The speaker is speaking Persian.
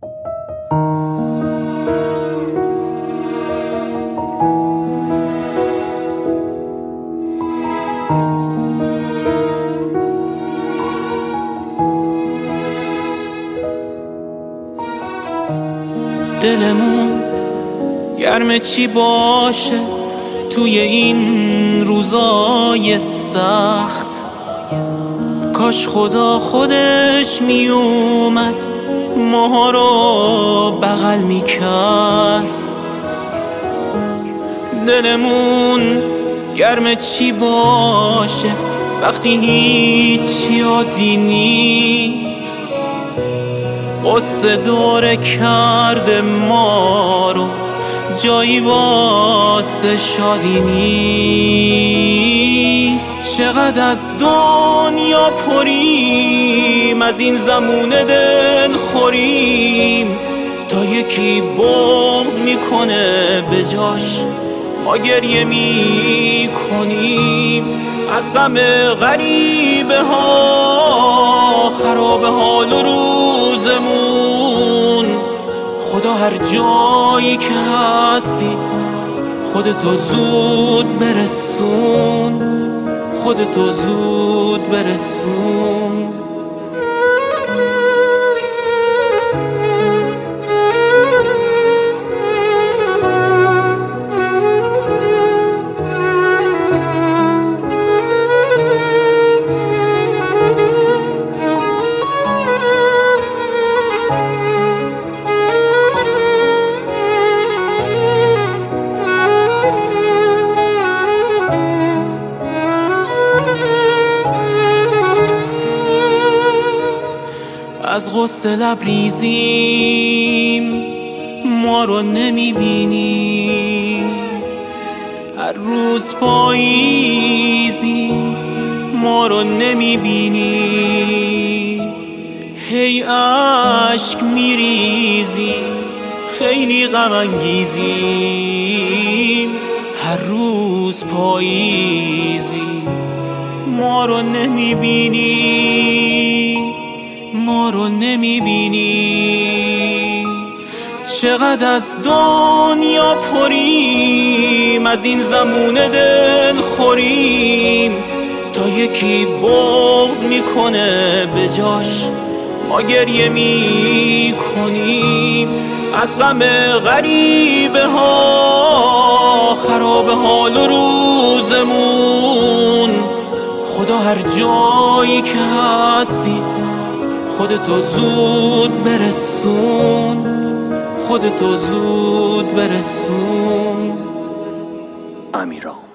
دلمون گرم چی باشه توی این روزای سخت، کاش خدا خودش می اومد ماها رو بغل می کرد. دلمون گرم چی باشه وقتی هیچ یادی نیست، قصه دور کرده ما رو جایی واسه شادی نیست. چقدر از دنیا پریم، از این زمونه دل خوریم، تا یکی بغض میکنه به جاش ما گریه میکنیم. از غم غریبه ها خراب حال و روزمون، خدا هر جایی که هستی خودتو زود برسون، خودتو زود برسون. از غصه لبریزیم ما رو نمیبینی، هر روز پاییزیم ما رو نمیبینی، هی عشق میریزیم خیلی غم انگیزیم، هر روز پاییزیم ما رو نمیبینی، ما رو نمیبینی. چقدر از دنیا پریم، از این زمونه دل خوریم، تا یکی بغض میکنه به جاش ما گریه میکنیم. از غم غریبه ها خراب حال و روزمون، خدا هر جایی که هستی خودتو زود برسون، خودتو زود برسون. امیرام.